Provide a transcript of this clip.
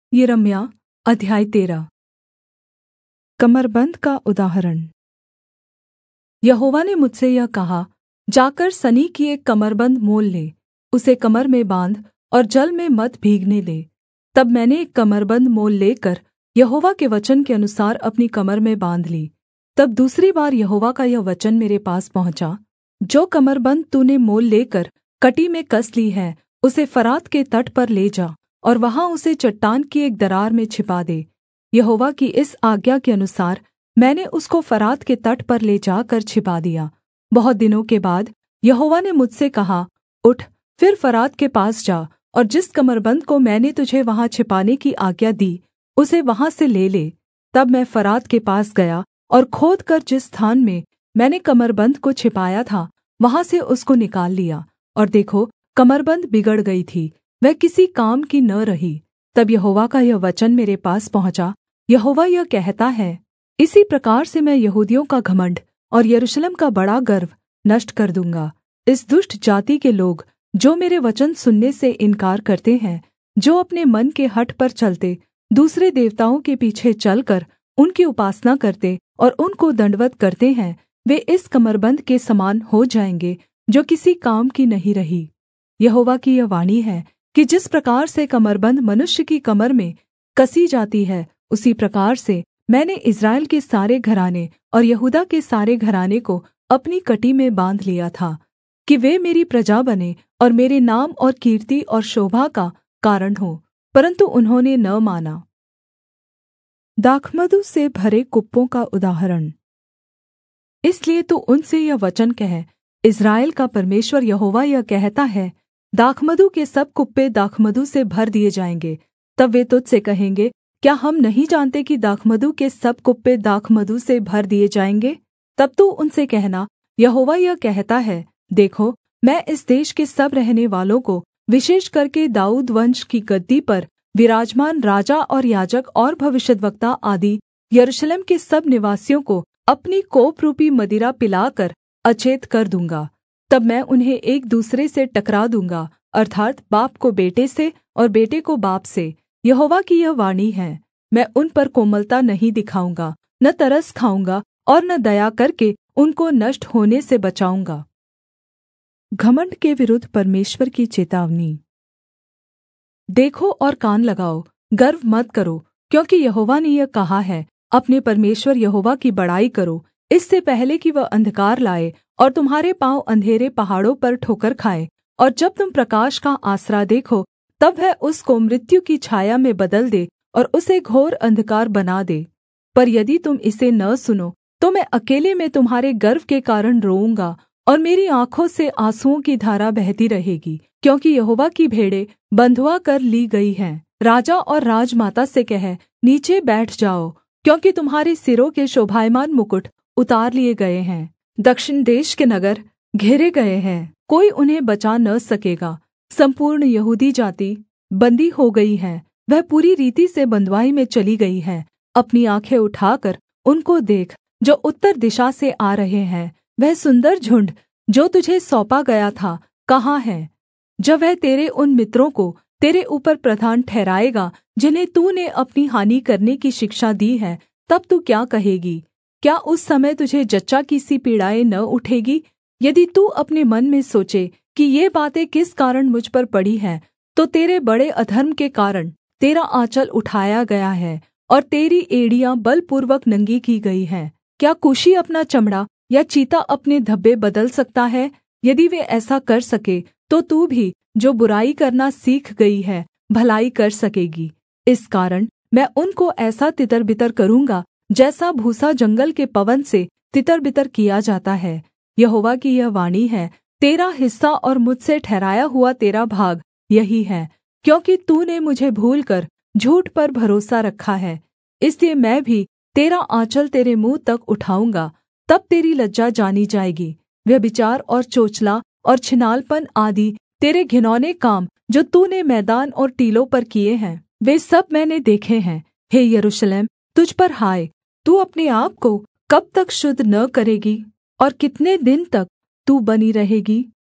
यिर्मयाह अध्याय 13। कमरबन्द का उदाहरण। यहोवा ने मुझसे यह कहा, जाकर सनी की एक कमरबन्द मोल ले, उसे कमर में बाँध और जल में मत भीगने दे। तब मैंने एक कमरबन्द मोल लेकर यहोवा के वचन के अनुसार अपनी कमर में बाँध ली। तब दूसरी बार यहोवा का यह वचन मेरे पास पहुँचा, जो कमरबन्द तूने मोल लेकर कटी में कस ली है, उसे फरात के तट पर ले जा और वहाँ उसे चट्टान की एक दरार में छिपा दे। यहोवा की इस आज्ञा के अनुसार मैंने उसको फरात के तट पर ले जाकर छिपा दिया। बहुत दिनों के बाद यहोवा ने मुझसे कहा, उठ, फिर फरात के पास जा और जिस कमरबन्द को मैंने तुझे वहाँ छिपाने की आज्ञा दी, उसे वहाँ से ले ले। तब मैं फरात के पास गया और खोदकर जिस स्थान में मैंने कमरबन्द को छिपाया था, वहाँ से उसको निकाल लिया। और देखो, कमरबन्द बिगड़ गई थी, वह किसी काम की न रही। तब यहोवा का यह वचन मेरे पास पहुँचा, यहोवा यह कहता है, इसी प्रकार से मैं यहूदियों का घमण्ड और यरूशलेम का बड़ा गर्व नष्ट कर दूँगा। इस दुष्ट जाति के लोग जो मेरे वचन सुनने से इनकार करते हैं, जो अपने मन के हठ पर चलते दूसरे देवताओं के पीछे चलकर उनकी उपासना करते और उनको दण्डवत् करते हैं, वे इस कमरबन्द के समान हो जाएँगे जो किसी काम की नहीं रही। यहोवा की यह वाणी है कि जिस प्रकार से कमरबन्द मनुष्य की कमर में कसी जाती है, उसी प्रकार से मैंने इस्राएल के सारे घराने और यहूदा के सारे घराने को अपनी कटी में बाँध लिया था, कि वे मेरी प्रजा बने और मेरे नाम और कीर्ति और शोभा का कारण हो, परन्तु उन्होंने न माना। दाखमधु से भरे कुप्पों का उदाहरण। इसलिए तू उनसे यह वचन कह, इस्राएल का परमेश्वर यहोवा यह कहता है, दाखमधु के सब कुप्पे दाखमधु से भर दिए जाएंगे। तब वे तुझसे कहेंगे, क्या हम नहीं जानते कि दाखमधु के सब कुप्पे दाखमधु से भर दिए जाएंगे? तब तू उनसे कहना, यहोवा यह कहता है, देखो, मैं इस देश के सब रहने वालों को, विशेष करके दाऊद वंश की गद्दी पर विराजमान राजा और याजक और भविष्यद्वक्ता आदि यरूशलेम के सब निवासियों को अपनी कोपरूपी मदिरा पिलाकर अचेत कर दूँगा। तब मैं उन्हें एक दूसरे से टकरा दूँगा, अर्थात् बाप को बेटे से और बेटे को बाप से। यहोवा की यह वाणी है, मैं उन पर कोमलता नहीं दिखाऊँगा, न तरस खाऊँगा और न दया करके उनको नष्ट होने से बचाऊँगा। घमण्ड के विरुद्ध परमेश्वर की चेतावनी। देखो और कान लगाओ, गर्व मत करो, क्योंकि यहोवा ने यह कहा है, अपने परमेश्वर यहोवा की बड़ाई करो, इससे पहले कि वह अंधकार लाए और तुम्हारे पाँव अंधेरे पहाड़ों पर ठोकर खाए। और जब तुम प्रकाश का आसरा देखो, तब वह उसको मृत्यु की छाया में बदल दे और उसे घोर अंधकार बना दे। पर यदि तुम इसे न सुनो, तो मैं अकेले में तुम्हारे गर्व के कारण रोऊँगा और मेरी आँखों से आँसुओं की धारा बहती रहेगी, क्योंकि यहोवा की भेड़ें बँधुआ कर ली गई हैं। राजा और राजमाता से कह, नीचे बैठ जाओ, क्योंकि तुम्हारे सिरों के शोभायमान मुकुट उतार लिए गए हैं। दक्षिण देश के नगर घेरे गए हैं, कोई उन्हें बचा न सकेगा। संपूर्ण यहूदी जाति बंदी हो गई है, वह पूरी रीति से बँधुआई में चली गई है। अपनी आँखें उठाकर उनको देख जो उत्तर दिशा से आ रहे हैं। वह सुन्दर झुण्ड जो तुझे सौंपा गया था कहाँ है? जब वह तेरे उन मित्रों को तेरे ऊपर प्रधान ठहराएगा जिन्हें तूने अपनी हानि करने की शिक्षा दी है, तब तू क्या कहेगी? क्या उस समय तुझे जच्चा की सी पीड़ाएँ न उठेगी? यदि तू अपने मन में सोचे कि ये बातें किस कारण मुझ पर पड़ी हैं, तो तेरे बड़े अधर्म के कारण तेरा आँचल उठाया गया है और तेरी एड़ियाँ बलपूर्वक नंगी की गई हैं। क्या कूशी अपना चमड़ा या चीता अपने धब्बे बदल सकता है? यदि वे ऐसा कर सके, तो तू भी जो बुराई करना सीख गई है, भलाई कर सकेगी। इस कारण मैं उनको ऐसा तितरबितर करूँगा, जैसा भूसा जंगल के पवन से तितरबितर किया जाता है। यहोवा की यह वाणी है, तेरा हिस्सा और मुझसे ठहराया हुआ तेरा भाग यही है, क्योंकि तूने मुझे भूलकर झूठ पर भरोसा रखा है। इसलिए मैं भी तेरा आँचल तेरे मुँह तक उठाऊँगा, तब तेरी लज्जा जानी जाएगी। व्यभिचार और चोचला और छिनालपन आदि तेरे घिनौने काम जो तूने मैदान और टीलों पर किए हैं, वे सब मैंने देखे हैं। हे यरूशलेम, तुझ पर हाय, तू अपने आप को कब तक शुद्ध न करेगी और कितने दिन तक तू बनी रहेगी?